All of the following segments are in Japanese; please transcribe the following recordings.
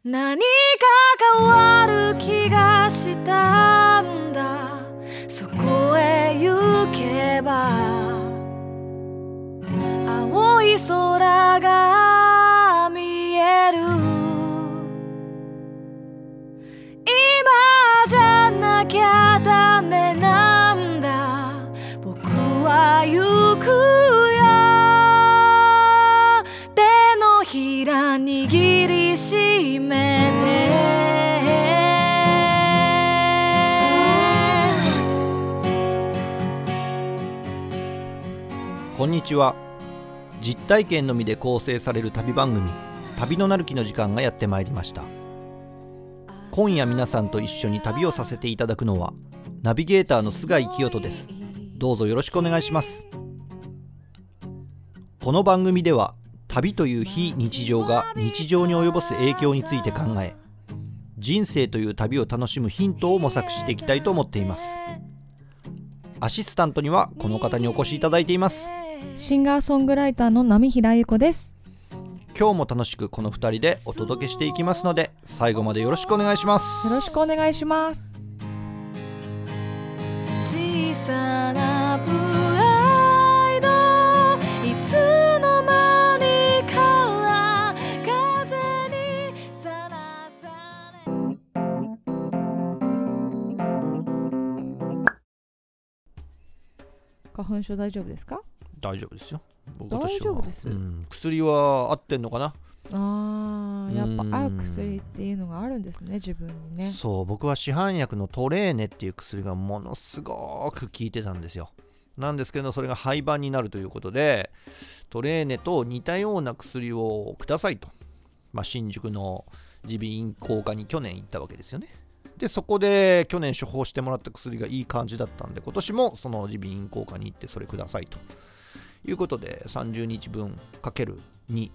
何か変わる気がしたんだ。そこへ行けば青い空が見える。今じゃなきゃダメなんだ。僕は行くよ。手のひら握りしめて。こんにちは。実体験のみで構成される旅番組、旅のなる木の時間がやってまいりました。今夜皆さんと一緒に旅をさせていただくのはナビゲーターの菅井清人です。どうぞよろしくお願いします。この番組では旅という非日常が日常に及ぼす影響について考え、人生という旅を楽しむヒントを模索していきたいと思っています。アシスタントにはこの方にお越しいただいています。 シンガーソングライターの波平由子です。 今日も楽しくこの2人でお届けしていきますので、最後までよろしくお願いします。 よろしくお願いします。 小さなプライド、いつの間にか風にさらされ。 花粉症大丈夫ですか？ 大丈夫ですよ。 大丈夫です、 薬は合ってんのかな。 やっぱ合う薬っていうのがあるんですね、自分にね。 そう、僕は市販薬のトレーネっていう薬がものすごく効いてたんですよ。なんですけど、それが廃盤になるということで、トレーネと似たような薬をくださいと、新宿の耳鼻咽喉科に去年行ったわけですよね。でそこで去年処方してもらった薬がいい感じだったんで、今年もその耳鼻咽喉科に行ってそれくださいということで、30日分かける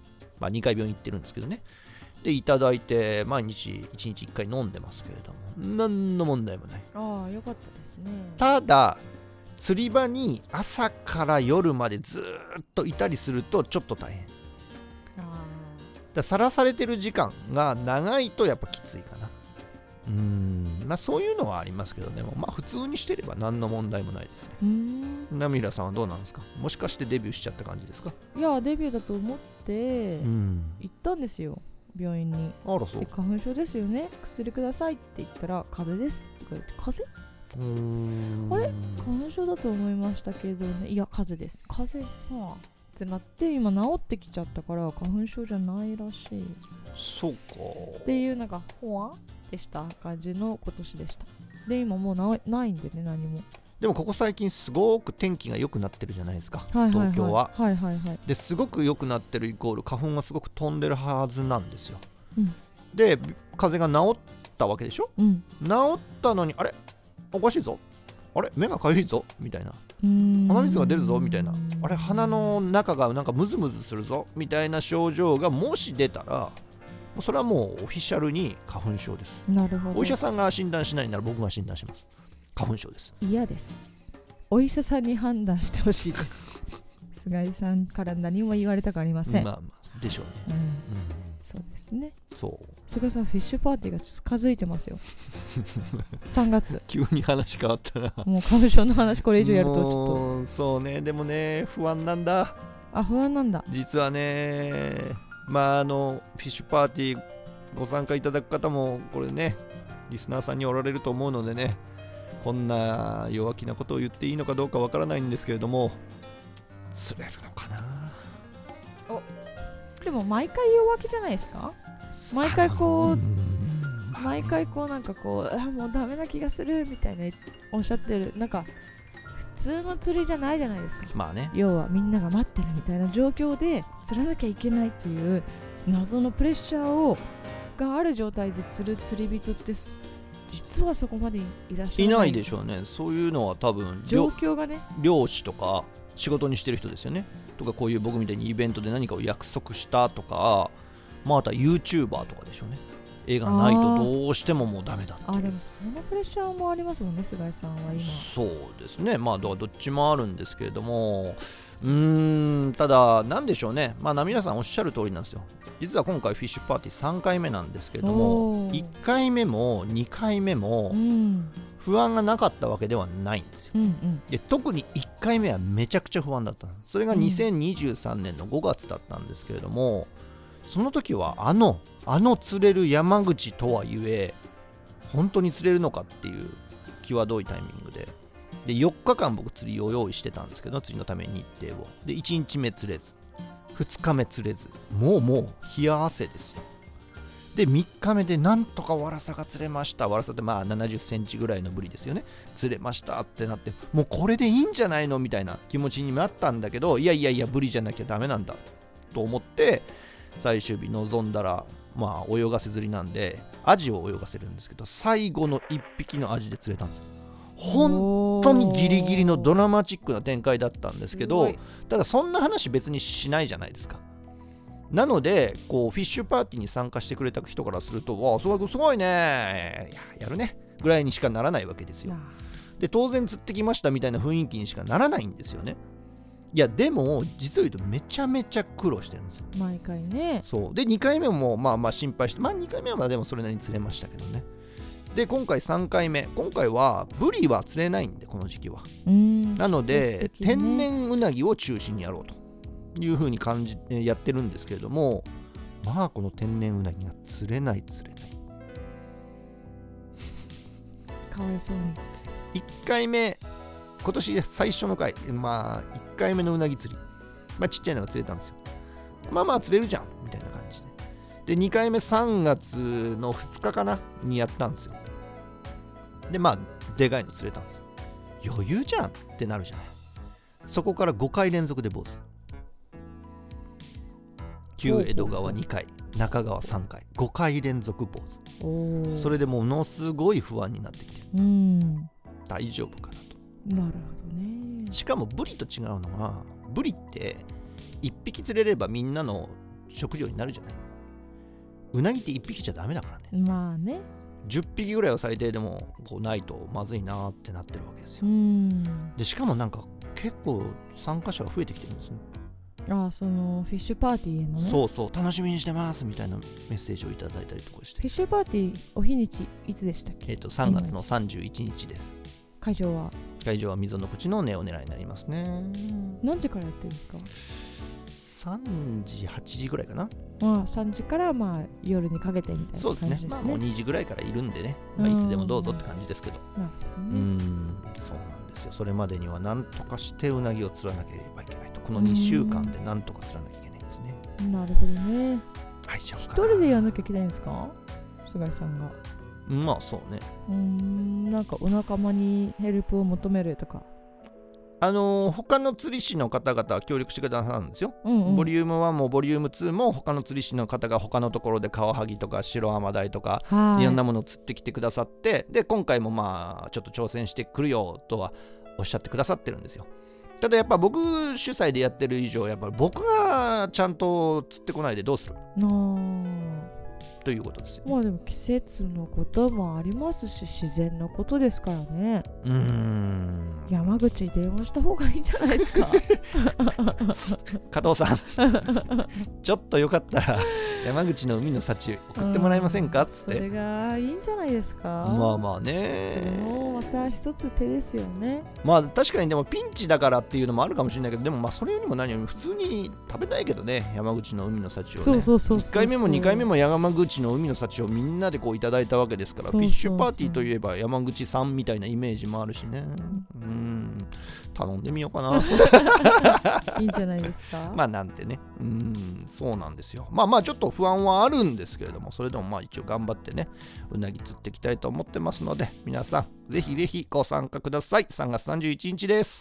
2、2回病院行ってるんですけどね。でいただいて毎日1日1回飲んでますけれども、何の問題もない。 ああ、よかったですね。 ただ釣り場に朝から夜までずっといたりするとちょっと大変だ。さらされてる時間が長いとやっぱきついかな。そういうのはありますけどね。普通にしてれば何の問題もないですね。ナミラさんはどうなんですか？もしかしてデビューしちゃった感じですか？いや、デビューだと思って行ったんですよ、病院に。 あら、そう。 花粉症ですよね、薬くださいって言ったら、風邪ですって言われて、風邪？あれ、花粉症だと思いましたけどね。いや、風邪です。風邪ってなって、今治ってきちゃったから花粉症じゃないらしい。 そうかっていう、なんかほわってした感じの今年でした。で今もうないんでね、何も。 でもここ最近すごく天気が良くなってるじゃないですか、東京は。ですごく良くなってるイコール花粉がすごく飛んでるはずなんですよ、で風邪が治ったわけでしょ、治ったのにあれおかしいぞ、あれ目がかゆいぞみたいな、鼻水が出るぞみたいな、あれ鼻の中がなんかムズムズするぞみたいな症状がもし出たら、それはもうオフィシャルに花粉症です。 なるほど。 お医者さんが診断しないなら僕が診断します。花粉症です。 嫌です。お医者さんに判断してほしいです菅井さんから何も言われたくありません。 でしょうね、 そうですね。 そう菅井さん、フィッシュパーティーが近づいてますよ3月。 急に話変わったな。 もう花粉症の話これ以上やるとちょっと。 そうね。でもね、不安なんだ。 不安なんだ。 実はね、フィッシュパーティーご参加いただく方もこれね、リスナーさんにおられると思うのでね、こんな弱気なことを言っていいのかどうかわからないんですけれども、釣れるのかな。 でも毎回弱気じゃないですか？毎回こうなんかこう、もうダメな気がするみたいなおっしゃってる。なんか普通の釣りじゃないじゃないですか。要はみんなが待ってるみたいな状況で釣らなきゃいけないという謎のプレッシャーがある状態で釣る釣り人って実はそこまでいらっしゃらない。 いないでしょうね。そういうのは多分状況がね、 漁師とか仕事にしてる人ですよね。とかこういう僕みたいにイベントで何かを約束したとか、あとは YouTuber とかでしょうね。 絵がないとどうしてももうダメだっていう。 でもそのプレッシャーもありますもんね、菅井さんは今。 そうですね、まあだからどっちもあるんですけれども、ただなんでしょうね、まあ皆さんおっしゃる通りなんですよ。実は今回フィッシュパーティー3回目なんですけれども、1回目も2回目も不安がなかったわけではないんですよ、で特に1回目はめちゃくちゃ不安だった。それが2023年の5月だったんですけれども、その時はあの釣れる山口とはゆえ本当に釣れるのかっていう際どいタイミングで4日間僕釣りを用意してたんですけど、釣りのために日程をで1日目釣れず2日目釣れず、もう冷や汗ですよ。で3日目でなんとかワラサが釣れました。ワラサってまあ70センチぐらいのブリですよね。釣れましたってなって、もうこれでいいんじゃないのみたいな気持ちになったんだけど、いやブリじゃなきゃダメなんだと思って最終日臨んだら、まあ泳がせ釣りなんでアジを泳がせるんですけど、最後の1匹のアジで釣れたんですよ。本当にギリギリのドラマチックな展開だったんですけど、ただそんな話別にしないじゃないですか。なのでこうフィッシュパーティーに参加してくれた人からすると、わあすごいね、やるねぐらいにしかならないわけですよ。で当然釣ってきましたみたいな雰囲気にしかならないんですよね。いやでも実を言うとめちゃめちゃ苦労してるんですよ、 毎回ね。 そうで2回目もまあ心配して、2回目はでもそれなりに釣れましたけどね。で今回3回目、今回はブリは釣れないんでこの時期は、なので、天然ウナギを中心にやろうというふうにやってるんですけれども、まあこの天然ウナギが釣れないかわいそうに。 1回目今年最初の回、まあ1回目のウナギ釣り、まあちっちゃいのが釣れたんですよ。まあ釣れるじゃんみたいな感じで、2回目3月の2日かなにやったんですよ。でまあでかいの釣れたんですよ。余裕じゃんってなるじゃない。そこから5回連続で坊主、旧江戸川2回、中川3回、5回連続坊主。それでものすごい不安になってきて、大丈夫かなと。 なるほどね。 しかもブリと違うのが、ブリって1匹釣れればみんなの食料になるじゃない。ウナギって1匹じゃダメだからね。 まあね、 10匹ぐらいは最低でもこうないとまずいなってなってるわけですよ。でしかもなんか結構参加者が増えてきてるんですね。 そのフィッシュパーティーへのね。 そう楽しみにしてますみたいなメッセージをいただいたりとかして。 フィッシュパーティーお日にちいつでしたっけ ？3月の31日です。 会場は溝の口のネオ狙いになりますね。 何時からやってるんですか ？3時8時ぐらいかな。 3時から夜にかけてみたいな感じですね。 そうですね。もう2時ぐらいからいるんでね、いつでもどうぞって感じですけど。そうなんですよ。それまでには何とかしてウナギを釣らなければいけないと。この2週間で何とか釣らなきゃいけないんですね。 なるほどね。 一人でやらなきゃいけないんですか、菅井さんが？ まあそうね。 なんかお仲間にヘルプを求めるとか。 他の釣り師の方々は協力してくださるんですよ。ボリューム1もボリューム2も他の釣り師の方が他のところでカワハギとか白アマダイとかいろんなものを釣ってきてくださって、で今回もちょっと挑戦してくるよとはおっしゃってくださってるんですよ。ただやっぱ僕主催でやってる以上、やっぱり僕がちゃんと釣ってこないでどうするということですよ。 でも季節のこともありますし、自然のことですからね。山口に電話した方がいいんじゃないですか加藤さんちょっとよかったら山口の海の幸送ってもらえませんかって。 それがいいんじゃないですか。 まあね、 それもまた一つ手ですよね。 確かにでもピンチだからっていうのもあるかもしれないけど、でもそれよりも何よりも普通に食べたいけどね、山口の海の幸をね。1回目も2回目も山口の海の幸をみんなでこういただいたわけですから、フィッシュパーティーといえば山口さんみたいなイメージもあるしね。頼んでみようかいいんじゃないですか。 なんてね。そうなんですよ。ちょっと不安はあるんですけれども、それでも一応頑張ってね、うなぎ釣っていきたいと思ってますので、皆さんぜひぜひご参加ください。3月31日です。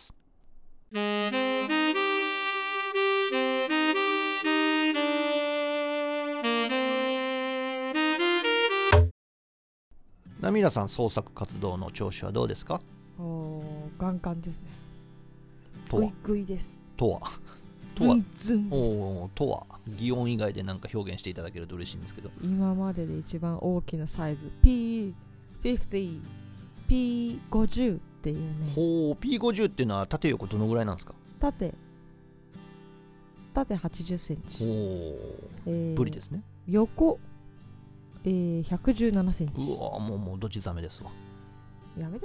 ナミラさん、創作活動の調子はどうですか？ ガンガンですね。 とはグイグイです。 ととはズンですおーとは擬音以外でなんか表現していただけると嬉しいんですけど。 今までで一番大きなサイズ P50 P50 っていうね。 ほう P50 っていうのは縦横どのぐらいなんですか？ 縦80センチ、 ブリですね。 横、117センチ。 うわもうどっちザメですわ。 やめて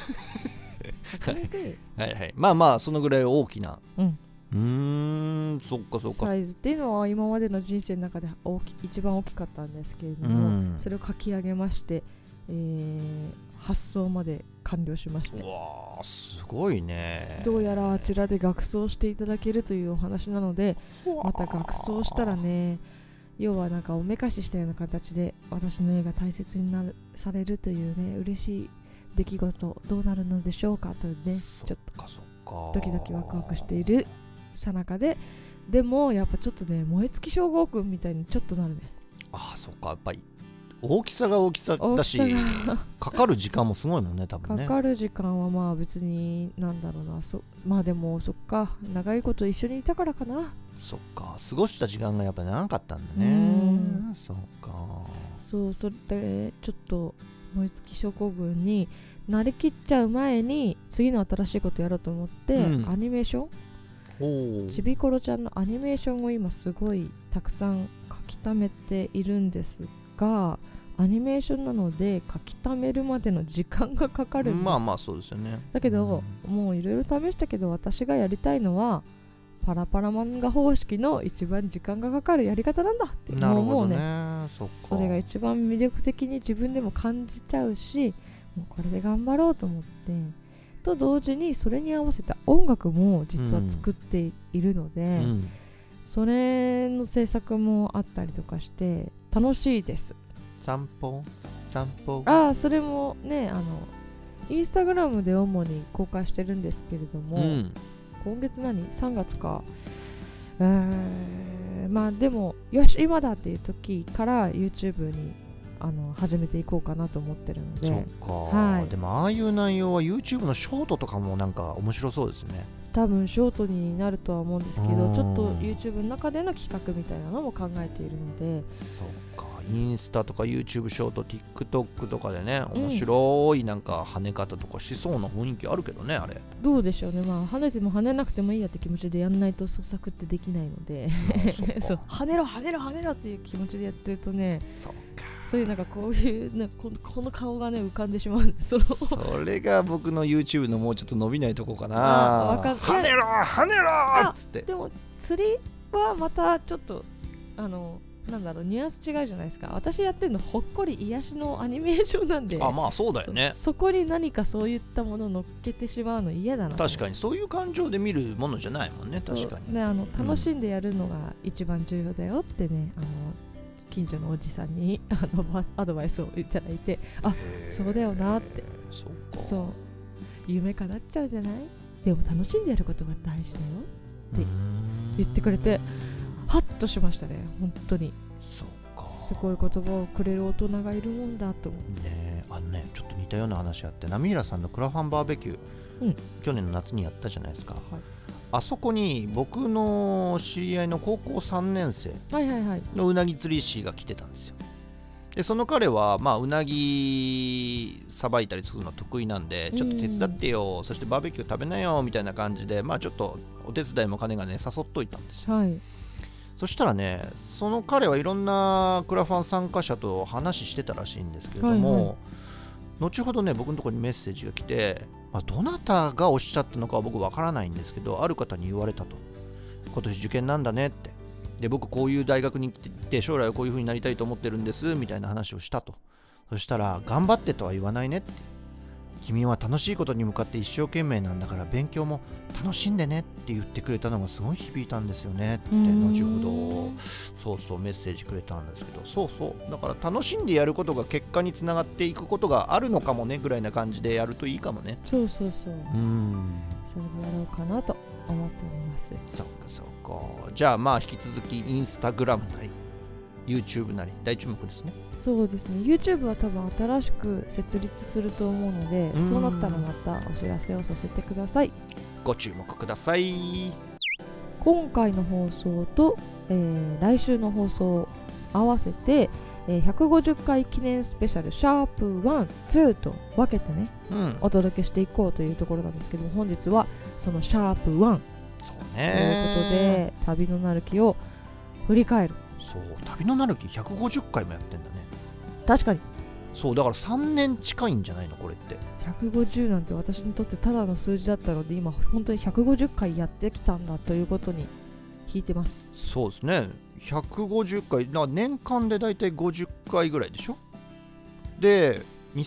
はいはい、まあまあそのぐらい大きな、そっかサイズっていうのは今までの人生の中で一番大きかったんですけれども、それを書き上げまして、発送まで完了しまして、 うわーすごいね。 どうやらあちらで学装していただけるというお話なので、また学装したらね、要はなんかおめかししたような形で私の絵が大切にされるというね、嬉しい出来事どうなるのでしょうかというね、ちょっとドキドキワクワクしているさなかで、でもやっぱちょっとね、燃え尽き症候群みたいにちょっとなるね。 ああそっか、やっぱり大きさが大きさだしかかる時間もすごいもんね多分ね。 かかる時間はまあ別になんだろうな、まあでもそっか、長いこと一緒にいたからかな。 そっか、過ごした時間がやっぱ長かったんだね。そっか、 そうそれでちょっと燃え尽き症候群になりきっちゃう前に次の新しいことやろうと思って、アニメーション、ちびころちゃんのアニメーションを今すごいたくさん書き溜めているんですが、アニメーションなので書き溜めるまでの時間がかかるんです。 まあまあそうですよね。 だけど、もういろいろ試したけど、私がやりたいのはパラパラ漫画方式の一番時間がかかるやり方なんだって。 なるほどね。 もうね、それが一番魅力的に自分でも感じちゃうし、もうこれで頑張ろうと思って、と同時にそれに合わせた音楽も実は作っているので、それの制作もあったりとかして楽しいです。 散歩それもね、インスタグラムで主に公開してるんですけれども、今月3月か、まあでもよし今だっていう時から YouTube に始めていこうかなと思ってるので。 そっか、はい、でもああいう内容は YouTube のショートとかもなんか面白そうですね。 多分ショートになるとは思うんですけど、ちょっと YouTube の中での企画みたいなのも考えているので。 そっか、インスタとか YouTube ショート TikTok とかでね、面白いなんか跳ね方とかしそうな雰囲気あるけどね。あれどうでしょうね。まあ跳ねても跳ねなくてもいいやって気持ちでやんないと創作ってできないのでそう、跳ねろっていう気持ちでやってるとね、そういうなんかこういうこの顔がね浮かんでしまうんです。 それが僕の YouTube のもうちょっと伸びないとこかな。跳ねろっつって。 でも釣りはまたちょっとなんだろう、ニュアンス違うじゃないですか。私やってるのほっこり癒しのアニメーションなんで、 まあそうだよね。 そこに何かそういったものを乗っけてしまうの嫌だな。 確かにそういう感情で見るものじゃないもんね。確かにね、楽しんでやるのが一番重要だよってね、近所のおじさんにアドバイスをいただいて、そうだよなって。そう夢叶っちゃうじゃない。でも楽しんでやることが大事だよって言ってくれて、ハッとしましたね。本当にすごい言葉をくれる大人がいるもんだと思ってね。ちょっと似たような話あって、波平さんのクラファンバーベキュー、去年の夏にやったじゃないですか。あそこに僕の知り合いの高校3年生のうなぎ釣り師が来てたんですよ。でその彼はうなぎさばいたりするの得意なんで、ちょっと手伝ってよ、そしてバーベキュー食べなよみたいな感じで、ちょっとお手伝いも金がね誘っといたんですよ。そしたらね、その彼はいろんなクラファン参加者と話してたらしいんですけれども、後ほどね僕のところにメッセージが来て、どなたがおっしゃったのかは僕わからないんですけど、ある方に言われたと。今年受験なんだねって。で僕こういう大学に来て将来はこういう風になりたいと思ってるんですみたいな話をしたと。そしたら、頑張ってとは言わないねって。君は楽しいことに向かって一生懸命なんだから勉強も楽しんでねって言ってくれたのがすごい響いたんですよねって、後ほどメッセージくれたんですけど、だから楽しんでやることが結果につながっていくことがあるのかもねぐらいな感じでやるといいかもね。それでやろうかなと思っております。 そうか。じゃあ引き続きインスタグラムなりYouTube なり大注目ですね。 そうですね。 YouTube は多分新しく設立すると思うので、そうなったらまたお知らせをさせてください。 ご注目ください。 今回の放送と、来週の放送を合わせて、150回記念スペシャルシャープ1、2と分けてね、お届けしていこうというところなんですけども、本日はそのシャープ1 そうということで旅のなる木を振り返る。 そう旅のなる木150回もやってんだね。 確かにそうだから3年近いんじゃないのこれって。 150なんて私にとってただの数字だったので、今本当に150回やってきたんだということに聞いてます。 そうですね、150回だから年間でだいたい50回ぐらいでしょ。で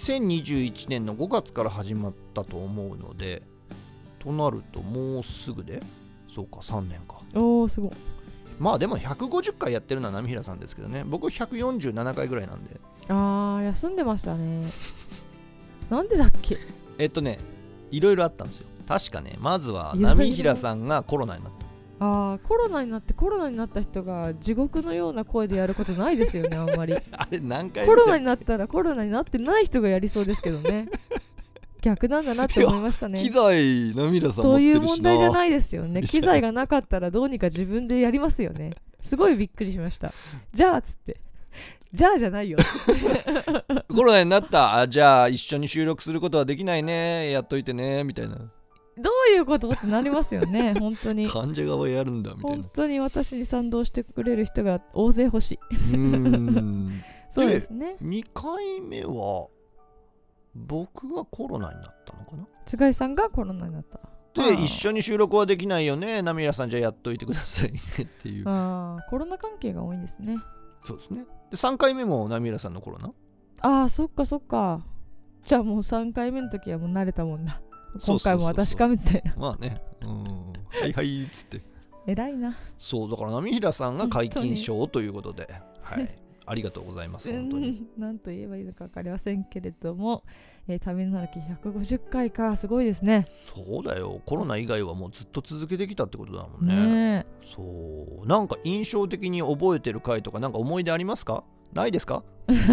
2021年の5月から始まったと思うので、となるともうすぐでそうか3年か。 おーすごい。 まあでも150回やってるのは波平さんですけどね、僕147回ぐらいなんで。 休んでましたね。なんでだっけ。 いろいろあったんですよ。確かね、まずは波平さんがコロナになった。 コロナになった人が地獄のような声でやることないですよね、あんまり。 あれ何回コロナになったらコロナになってない人がやりそうですけどね。逆なんだなって思いましたね。 機材波平さん持ってるしな。 そういう問題じゃないですよね。機材がなかったらどうにか自分でやりますよね。すごいびっくりしました。じゃあっつってじゃないよ。 コロナになった。じゃあ一緒に収録することはできないね、やっといてねみたいな。 どういうことってなりますよね。本当に患者側やるんだみたいな。 本当に私に賛同してくれる人が大勢欲しい。そうですね。 2回目は僕がコロナになったのかな。 菅井さんがコロナになった。 で一緒に収録はできないよね、波平さんじゃあやっといてくださいねっていう。 コロナ関係が多いんですね。 そうですね。で3回目も波平さんのコロナ。 そっか。じゃあもう3回目の時はもう慣れたもんだ。今回も私かみたいな。 まあね、はいはいっつって偉いな。 そうだから波平さんが皆勤賞ということで、はい、ありがとうございます。本当に何と言えばいいのか分かりませんけれども、旅のなる木150回か、すごいですね。 そうだよ、コロナ以外はもうずっと続けてきたってことだもんね。そうなんか印象的に覚えてる回とかなんか思い出ありますか？ないですか？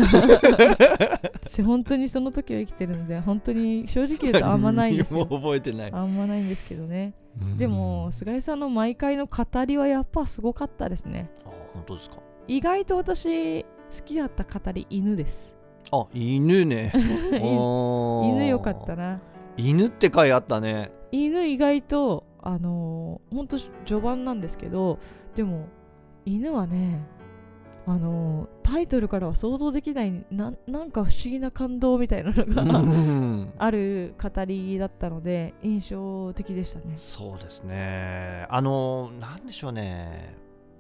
私本当にその時は生きてるので、本当に正直言うとあんまないですよ。 もう覚えてない。 あんまないんですけどね。でも菅井さんの毎回の語りはやっぱすごかったですね。 本当ですか？ 意外と私好きだった語り犬です。 犬ね。 犬よかったな。 犬って回あったね。 犬意外とほんと序盤なんですけど、でも犬はね、タイトルからは想像できないなんか不思議な感動みたいなのがある語りだったので印象的でしたね。 そうですね。なんでしょうね、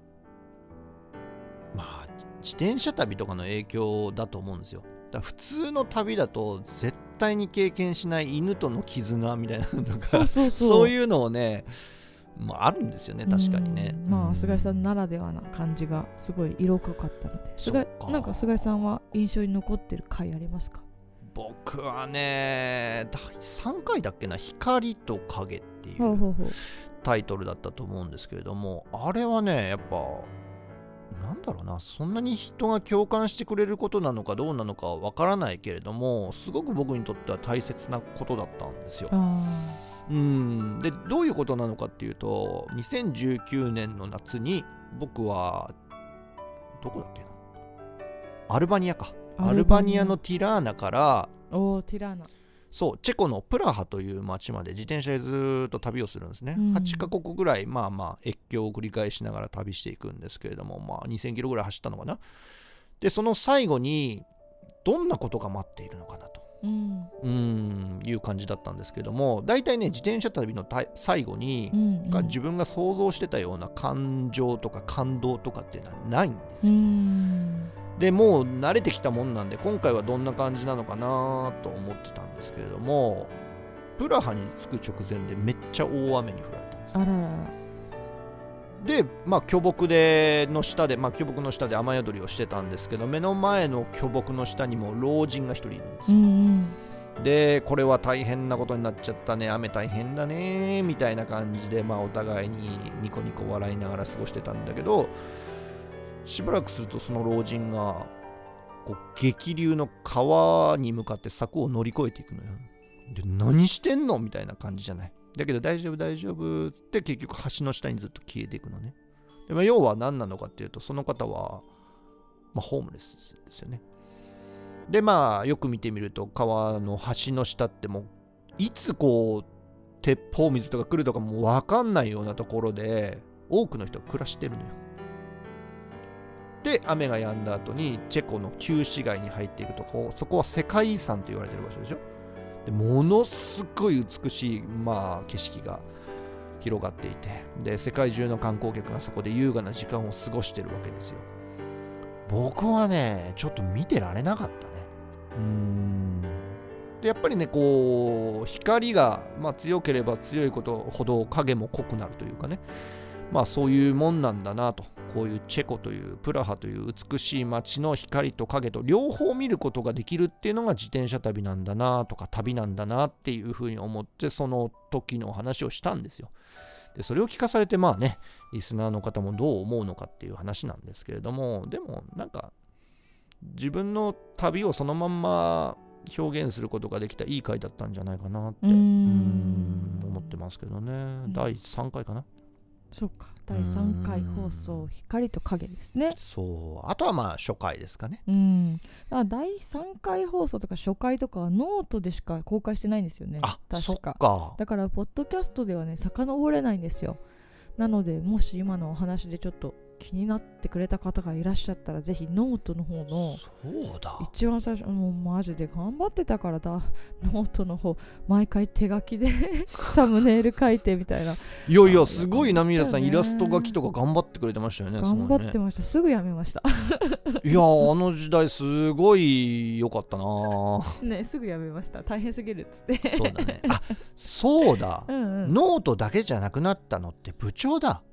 まあ自転車旅とかの影響だと思うんですよ。だから普通の旅だと絶対に経験しない犬との絆みたいなのがそういうのをね、あるんですよね、確かにね。 菅井さんならではな感じがすごい色濃かったので、なんか菅井さんは印象に残ってる回ありますか？ 僕はね、第3回だっけな、光と影っていうタイトルだったと思うんですけれども、あれはねやっぱなんだろうな、そんなに人が共感してくれることなのかどうなのかはわからないけれども、すごく僕にとっては大切なことだったんですよ。でどういうことなのかっていうと、2019年の夏に僕はどこだっけな、アルバニアのティラーナからティラーナ、 そうチェコのプラハという町まで自転車でずっと旅をするんですね。8カ国ぐらい越境を繰り返しながら旅していくんですけれども、2000キロぐらい走ったのかな。でその最後にどんなことが待っているのかなという感じだったんですけども、大体ね自転車旅の最後に、自分が想像してたような感情とか感動とかっていうのはないんですよ。でもう慣れてきたもんなんで、今回はどんな感じなのかなと思ってたんですけれども、プラハに着く直前でめっちゃ大雨に降られたんですよ。で巨木の下で雨宿りをしてたんですけど、目の前の巨木の下にも老人が一人いるんですよ。でこれは大変なことになっちゃったね、雨大変だねみたいな感じで、お互いにニコニコ笑いながら過ごしてたんだけど、しばらくするとその老人が激流の川に向かって柵を乗り越えていくのよ。で何してんのみたいな感じじゃない。 だけど大丈夫大丈夫って結局橋の下にずっと消えていくのね。で、要は何なのかっていうと、その方は、ホームレスですよね。でよく見てみると川の橋の下ってもういつ鉄砲水とか来るとかも分かんないようなところで多くの人が暮らしてるのよ。で、雨が止んだ後にチェコの旧市街に入っていくとそこは世界遺産と言われてる場所でしょ。で、ものすごい美しい景色が広がっていて、で世界中の観光客がそこで優雅な時間を過ごしてるわけですよ。僕はねちょっと見てられなかったね。でやっぱりね光が強ければ強いことほど影も濃くなるというかね、そういうもんなんだなと。こういうチェコというプラハという美しい街の光と影と両方見ることができるっていうのが自転車旅なんだなとか旅なんだなっていうふうに思って、その時の話をしたんですよ。でそれを聞かされてリスナーの方もどう思うのかっていう話なんですけれども、でも自分の旅をそのまんま表現することができたいい回だったんじゃないかなって思ってますけどね。第3回かな。 そうか、第3回放送光と影ですね。 そう、あとは初回ですかね。 だから第3回放送とか初回とかはノートでしか公開してないんですよね。確か。 そっか。 だからポッドキャストではね遡れないんですよ。なのでもし今のお話でちょっと気になってくれた方がいらっしゃったら、ぜひノートの方の一番最初、もうマジで頑張ってたからノートの方毎回手書きでサムネイル書いてみたいな。 いやいやすごいな、皆さんイラスト書きとか頑張ってくれてましたよね。 頑張ってました。すぐやめましたいやあの時代すごい良かったなね。すぐやめました。大変すぎるっつってそうだね。そうだ、ノートだけじゃなくなったのって部長だ。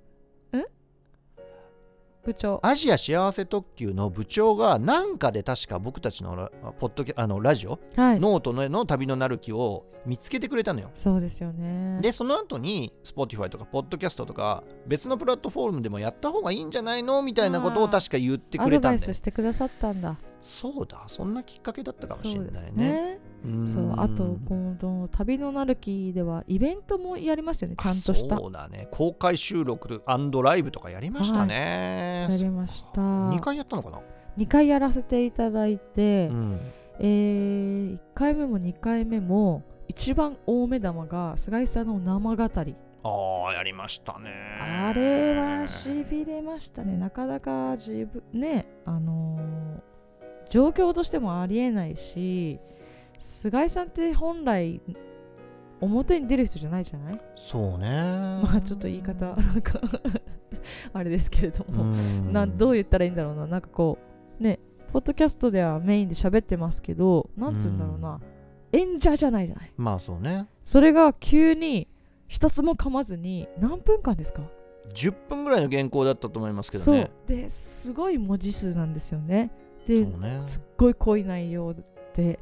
部長、 アジア幸せ特急の部長がなんかで確か僕たちのラジオ、ノートの旅のなる木を見つけてくれたのよ。 そうですよね。 でその後に Spotify とかポッドキャストとか別のプラットフォームでもやった方がいいんじゃないのみたいなことを確か言ってくれたんで、 アドバイスしてくださったんだ。 そうだ、そんなきっかけだったかもしれないね。 そう、あとこの旅のなる木ではイベントもやりますよね。ちゃんとした。 そうだね、公開収録&ライブとかやりましたね。 やりました。 2回やったのかな。 2回やらせていただいて、1回目も2回目も一番大目玉が菅井さんの生語り。 やりましたね。 あれはしびれましたね。なかなか自分ね、状況としてもありえないし、菅井さんって本来表に出る人じゃないじゃない。 そうね。 ちょっと言い方なんかあれですけれども、どう言ったらいいんだろうな。なんかポッドキャストではメインで喋ってますけど、なんつうんだろうな、演者じゃないじゃない。 そうね。 それが急に一つも噛まずに何分間ですか ？10分ぐらいの原稿だったと思いますけどね。 そうですごい文字数なんですよね。で、すっごい濃い内容で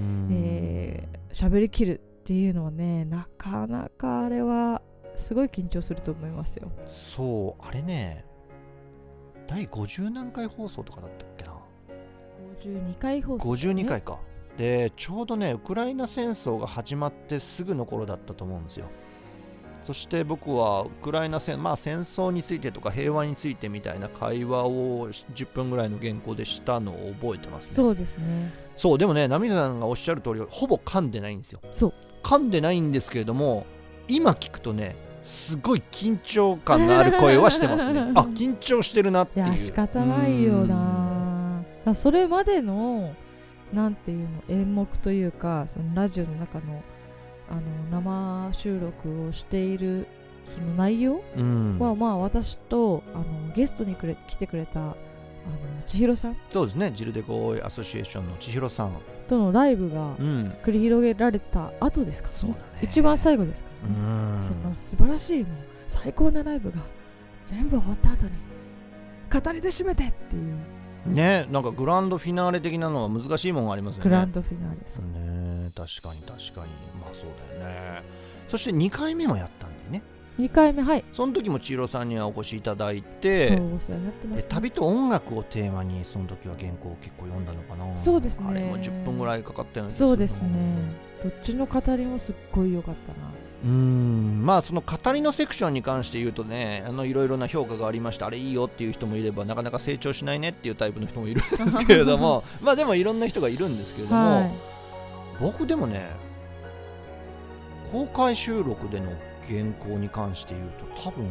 喋りきるっていうのはね、なかなかあれはすごい緊張すると思いますよ。 そう、あれね、第50何回放送とかだったっけな。 52回放送、 52回か。でちょうどねウクライナ戦争が始まってすぐの頃だったと思うんですよ。そして僕はウクライナ戦争についてとか平和についてみたいな会話を10分ぐらいの原稿でしたのを覚えてますね。 そうですね。 そう、でもね、涙さんがおっしゃる通りほぼ噛んでないんですよ。 そう噛んでないんですけれども、今聞くとねすごい緊張感のある声はしてますね緊張してるなっていう。 いや仕方ないよな。それまでのなんていうの、演目というか、そのラジオの中の生収録をしているその内容は、私とゲストに来てくれた千尋さん、 そうですね、ジルデコアソシエーションの千尋さんとのライブが繰り広げられた後ですか、 そうだね、 一番最後ですか、その素晴らしいもう最高なライブが全部終わった後に語りで締めてっていうね、なんかグランドフィナーレ的なのは難しいものがありますよね。 グランドフィナーレですね、確かにそうだよね。そして2回目もやったんだよね。 2回目、はい。 その時も千尋さんにはお越しいただいて、 そうお世話になってます、ね、 旅と音楽をテーマにその時は原稿を結構読んだのかな。 そうですね。 あれも10分ぐらいかかったような気がする。 そうですね。どっちの語りもすっごい良かったな。 まあその語りのセクションに関して言うとね、いろいろな評価がありました。あれいいよっていう人もいれば、なかなか成長しないねっていうタイプの人もいるんですけれどもまあでもいろんな人がいるんですけれども、 はい、 僕でもね、公開収録での原稿に関して言うと多分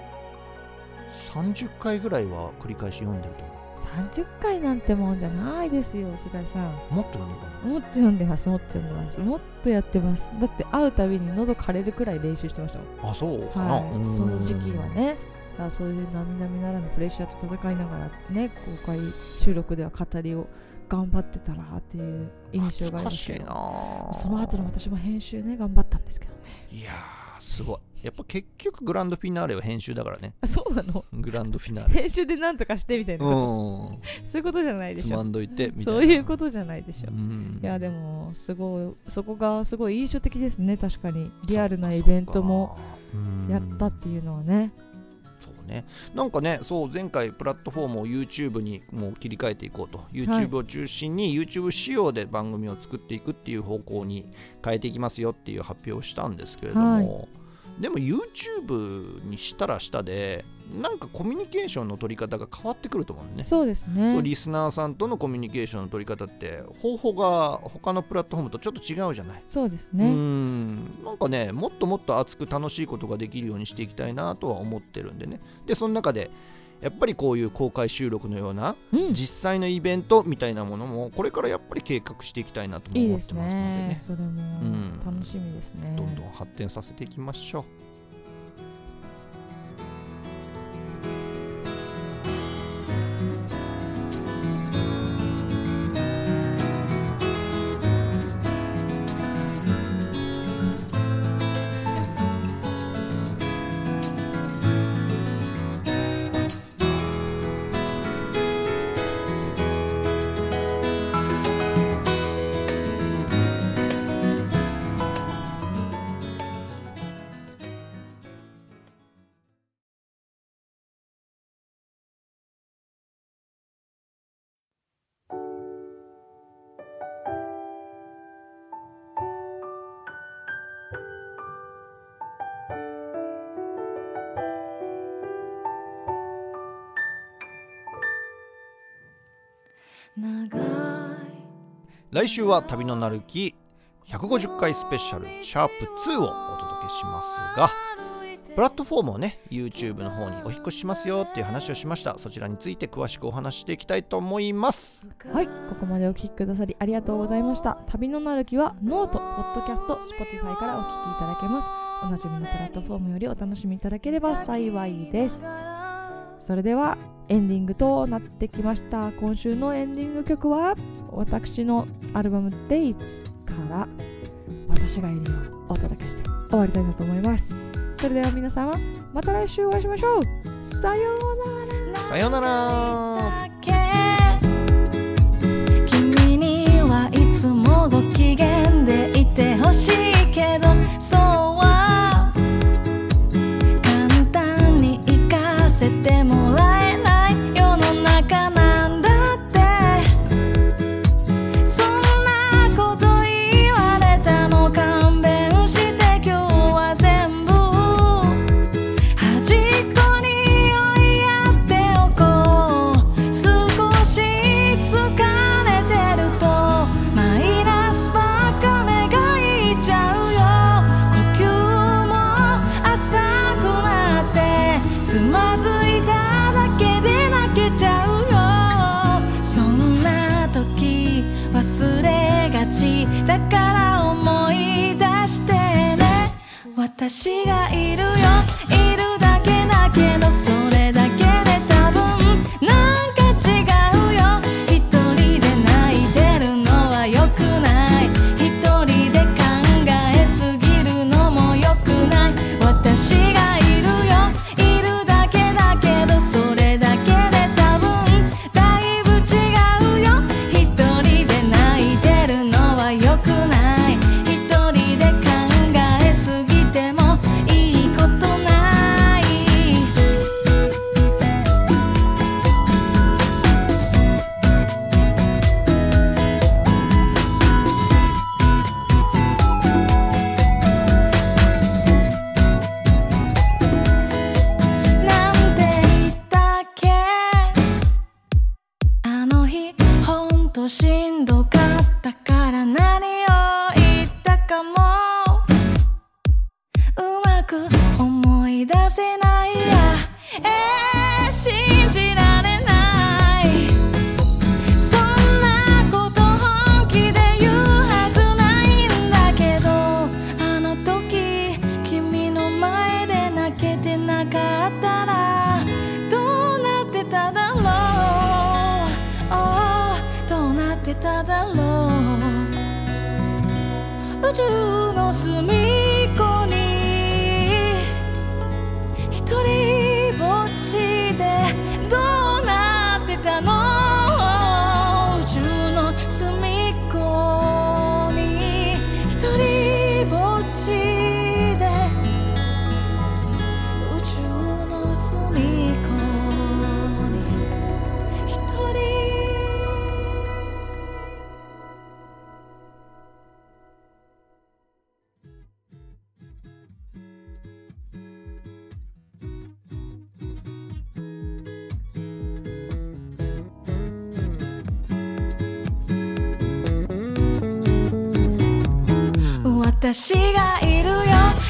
30回ぐらいは繰り返し読んでると思う。 30回なんてもんじゃないですよ、菅井さん。 もっと読んでるかな。 もっと読んでます、もっと読んでます、もっとやってます。だって会うたびに喉枯れるくらい練習してましたもん。 あ、そうかな、 はい、その時期はね、そういう並々ならぬプレッシャーと戦いながらね、公開収録では語りを頑張ってたなっていう印象がありますけど、その後の私も編集ね、頑張ったんですけどね。 いやー、すごい。やっぱ結局グランドフィナーレは編集だからね。 あ、そうなの。 グランドフィナーレ編集でなんとかしてみたいなこと、そういうことじゃないでしょ。 つまんどいてみたいな、 そういうことじゃないでしょ。いやでもすごい、そこがすごい印象的ですね。確かにリアルなイベントもやったっていうのはね。 そうね、なんかね、そう前回プラットフォームを YouTube にもう切り替えていこうと、YouTube を中心に YouTube 仕様で番組を作っていくっていう方向に変えていきますよっていう発表をしたんですけれども、でも YouTube にしたらしたでなんかコミュニケーションの取り方が変わってくると思うんね。 そうですね。 そう、リスナーさんとのコミュニケーションの取り方って方法が他のプラットフォームとちょっと違うじゃない。 そうですね。 なんかね、もっともっと熱く楽しいことができるようにしていきたいなとは思ってるんでね。でその中でやっぱりこういう公開収録のような実際のイベントみたいなものもこれからやっぱり計画していきたいなとも思ってますのでね。 いいですね。それも楽しみですね。 どんどん発展させていきましょう。来週は旅のなるき150回スペシャルシャープ2をお届けしますが、プラットフォームをね YouTube の方にお引越ししますよっていう話をしました。そちらについて詳しくお話していきたいと思います。 はい、ここまでお聞きくださりありがとうございました。旅のなるきはノート、ポッドキャスト、Spotify からお聞きいただけます。おなじみのプラットフォームよりお楽しみいただければ幸いです。それではエンディングとなってきました。今週のエンディング曲は私のアルバム Dates から私がいるよをお届けして終わりたいなと思います。それでは皆様また来週お会いしましょう。さようなら。 さようなら。 君にはいつもご機嫌でいてほしいけど、そうは簡単に生かせてもらえない世の中なんだって。そんなこと言われたの勘弁して、今日は全部端っこに追いやっておこう。 かもうまく思い出せないや、信じられない、そんなこと本気で言うはずないんだけど、あの時君の前で泣けてなかったらどうなってただろう、どうなってただろう。宇宙の隅っこに一人ぼっちでどうなってたの、宇宙の隅っこに一人ぼっちで、宇宙の隅っこに一人。私がいるよ